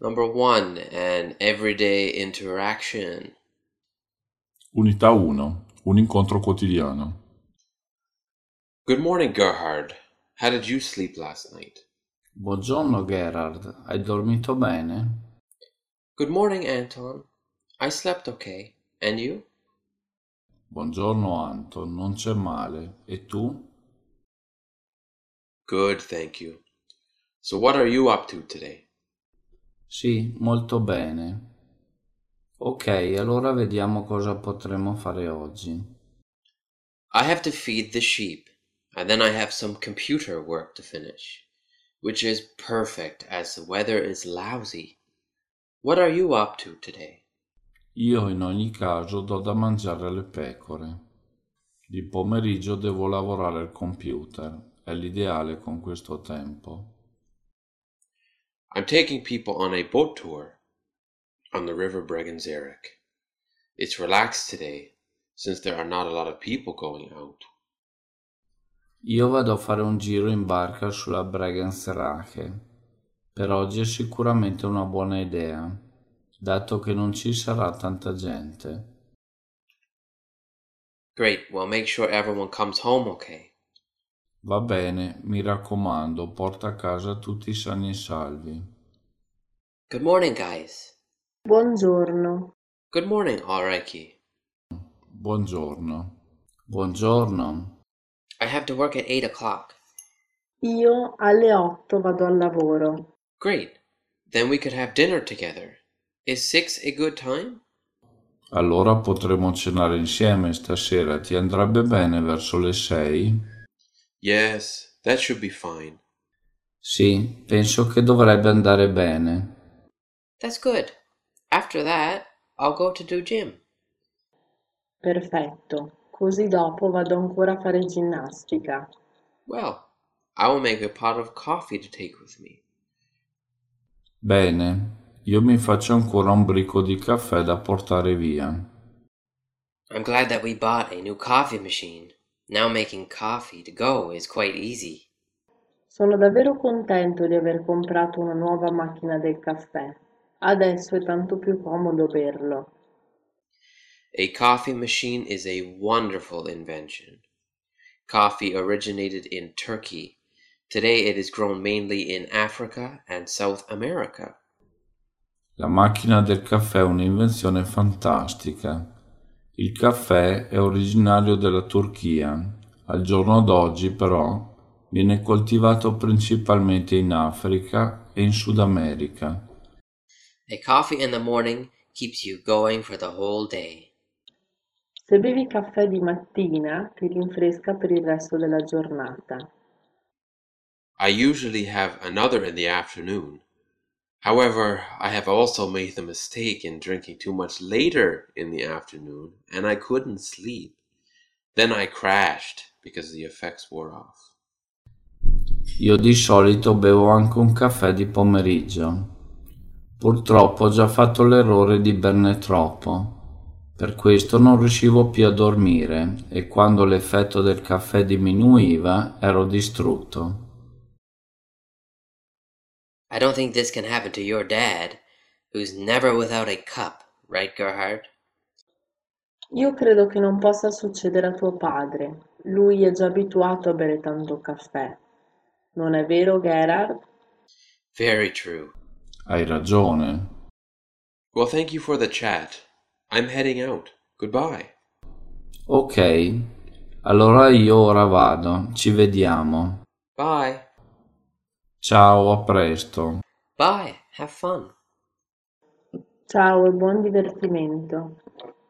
Number 1, an everyday interaction. Unità 1. Un incontro quotidiano. Good morning, Gerhard. How did you sleep last night? Buongiorno Gerard, hai dormito bene? Good morning, Anton. I slept okay. And you? Buongiorno Anton, non c'è male. E tu? Good, thank you. So what are you up to today? Sì, molto bene. Ok, allora vediamo cosa potremo fare oggi. I have to feed the sheep, and then I have some computer work to finish, which is perfect as the weather is lousy. What are you up to today? Io in ogni caso do da mangiare alle pecore. Di pomeriggio devo lavorare al computer. È l'ideale con questo tempo. I'm taking people on a boat tour on the River Bregenzerich. It's relaxed today, since there are not a lot of people going out. Io vado a fare un giro in barca sulla Bregenzerach. Per oggi è sicuramente una buona idea, dato che non ci sarà tanta gente. Great, well make sure everyone comes home okay. Va bene, mi raccomando, porta a casa tutti sani e salvi. Good morning, guys. Buongiorno. Good morning, Alreki. Buongiorno. Buongiorno. I have to work at 8 o'clock. Io alle 8 vado al lavoro. Great, then we could have dinner together. Is 6 a good time? Allora potremo cenare insieme stasera. Ti andrebbe bene verso le 6? Yes, that should be fine. Sì, penso che dovrebbe andare bene. That's good. After that, I'll go to do gym. Perfetto. Così dopo vado ancora a fare ginnastica. Well, I will make a pot of coffee to take with me. Bene, io mi faccio ancora un bricco di caffè da portare via. I'm glad that we bought a new coffee machine. Now making coffee to go is quite easy. Sono davvero contento di aver comprato una nuova macchina del caffè. Adesso è tanto più comodo berlo. A coffee machine is a wonderful invention. Coffee originated in Turkey. Today it is grown mainly in Africa and South America. La macchina del caffè è un'invenzione fantastica. Il caffè è originario della Turchia. Al giorno d'oggi, però, viene coltivato principalmente in Africa e in Sud America. A coffee in the morning keeps you going for the whole day. Se bevi caffè di mattina, ti rinfresca per il resto della giornata. I usually have another in the afternoon. However, I have also made the mistake in drinking too much later in the afternoon, and I couldn't sleep. Then I crashed because the effects wore off. Io di solito bevo anche un caffè di pomeriggio. Purtroppo ho già fatto l'errore di berne troppo. Per questo non riuscivo più a dormire e quando l'effetto del caffè diminuiva ero distrutto. I don't think this can happen to your dad, who's never without a cup, right, Gerhard? Io credo che non possa succedere a tuo padre. Lui è già abituato a bere tanto caffè. Non è vero, Gerard? Very true. Hai ragione. Well, thank you for the chat. I'm heading out. Goodbye. Ok, allora io ora vado. Ci vediamo. Bye. Ciao, a presto. Bye. Have fun. Ciao e buon divertimento.